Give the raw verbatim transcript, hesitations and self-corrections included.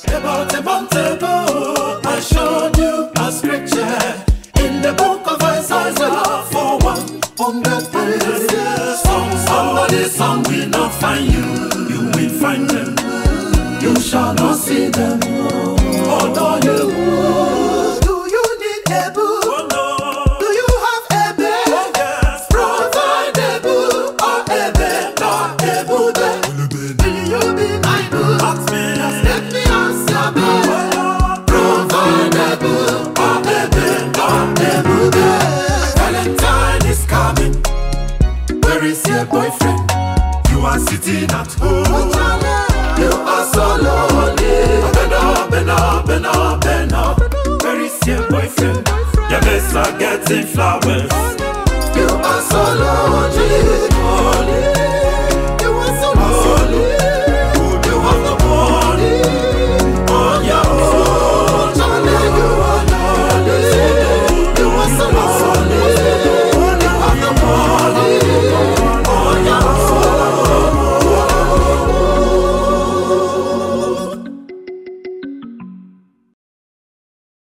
About a month ago, I showed you a scripture in the book of Isaiah for one hundred days. Some, somebody's song will not find you, you will find them. You shall not see them, although you would. Do you need a book? Oh, no. Do you have a bed? Oh, yes. Provide a book or a bed, not a book. Will you be my book? Ask me. Just let me answer me. Oh, provide a book or a bed, not a book. Valentine is coming. Where is your boyfriend? You are sitting at home. You are so lonely. Bend up, bend up, bend up, bend up. Where is your boyfriend? Your best are getting flowers. You are so lonely, lonely.